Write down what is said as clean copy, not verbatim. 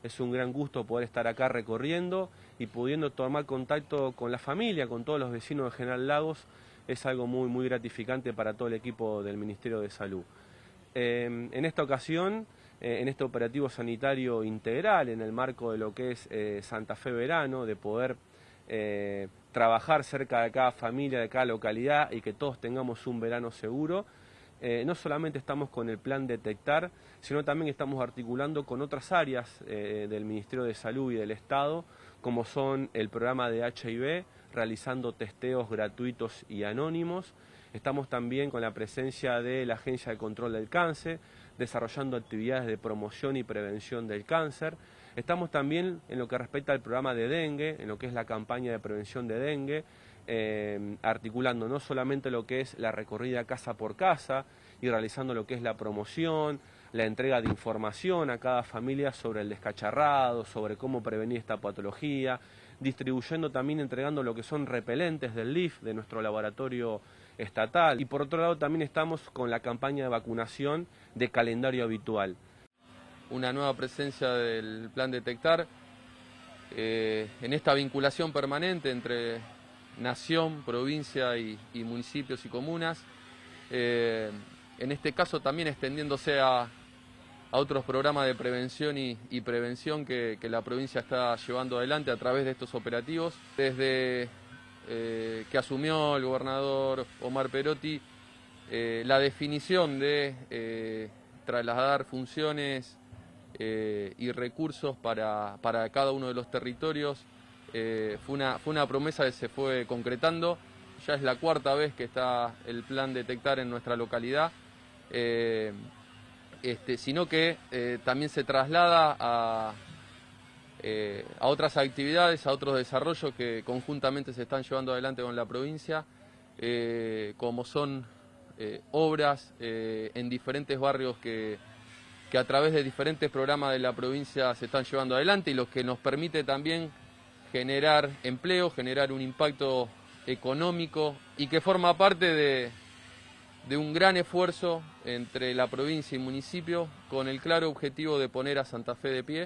Es un gran gusto poder estar acá recorriendo y pudiendo tomar contacto con la familia, con todos los vecinos de General Lagos. Es algo muy gratificante para todo el equipo del Ministerio de Salud. En esta ocasión, en este operativo sanitario integral, en el marco de lo que es Santa Fe Verano, de poder trabajar cerca de cada familia, de cada localidad y que todos tengamos un verano seguro, no solamente estamos con el plan Detectar, sino también estamos articulando con otras áreas del Ministerio de Salud y del Estado, como son el programa de HIV, realizando testeos gratuitos y anónimos. Estamos también con la presencia de la Agencia de Control del Cáncer, desarrollando actividades de promoción y prevención del cáncer. Estamos también en lo que respecta al programa de dengue, en lo que es la campaña de prevención de dengue, articulando no solamente lo que es la recorrida casa por casa y realizando lo que es la promoción, la entrega de información a cada familia sobre el descacharrado, sobre cómo prevenir esta patología, distribuyendo también, entregando lo que son repelentes del LIF, de nuestro laboratorio estatal. Y por otro lado también estamos con la campaña de vacunación de calendario habitual. Una nueva presencia del plan Detectar, en esta vinculación permanente entre nación, provincia y municipios y comunas, en este caso también extendiéndose a otros programas de prevención y prevención que la provincia está llevando adelante a través de estos operativos. Desde que asumió el gobernador Omar Perotti, la definición de trasladar funciones y recursos para cada uno de los territorios fue una promesa que se fue concretando. Ya es la cuarta vez que está el plan Detectar en nuestra localidad, sino que también se traslada a otras actividades, a otros desarrollos que conjuntamente se están llevando adelante con la provincia, como son obras en diferentes barrios que a través de diferentes programas de la provincia se están llevando adelante y lo que nos permite también generar empleo, generar un impacto económico y que forma parte de un gran esfuerzo entre la provincia y municipio con el claro objetivo de poner a Santa Fe de pie.